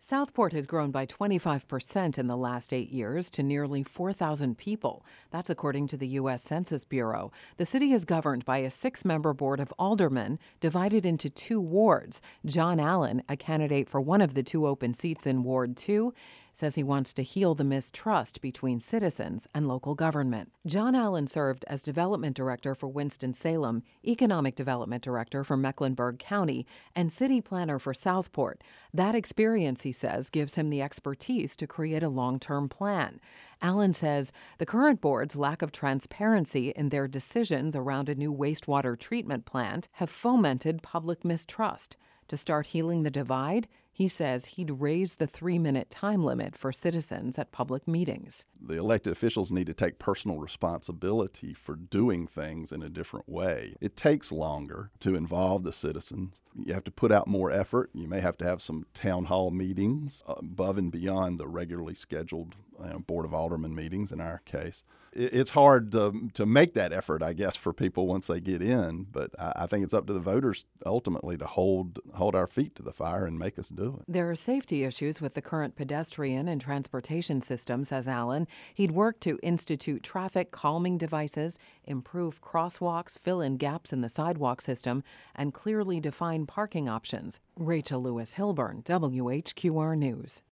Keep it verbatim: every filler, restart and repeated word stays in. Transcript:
Southport has grown by twenty-five percent in the last eight years to nearly four thousand people. That's according to the U S Census Bureau. The city is governed by a six-member board of aldermen divided into two wards. John Allen, a candidate for one of the two open seats in Ward two, says he wants to heal the mistrust between citizens and local government. John Allen served as development director for Winston-Salem, economic development director for Mecklenburg County, and city planner for Southport. That experience, he says, gives him the expertise to create a long-term plan. Allen says the current board's lack of transparency in their decisions around a new wastewater treatment plant have fomented public mistrust. To start healing the divide, he says he'd raise the three-minute time limit for citizens at public meetings. The elected officials need to take personal responsibility for doing things in a different way. It takes longer to involve the citizens. You have to put out more effort. You may have to have some town hall meetings above and beyond the regularly scheduled you know, Board of Aldermen meetings in our case. It's hard to, to make that effort, I guess, for people once they get in, but I think it's up to the voters ultimately to hold hold our feet to the fire and make us do it. There are safety issues with the current pedestrian and transportation system, says Allen. He'd work to institute traffic calming devices, improve crosswalks, fill in gaps in the sidewalk system, and clearly define parking options. Rachel Lewis Hilburn, W H Q R News.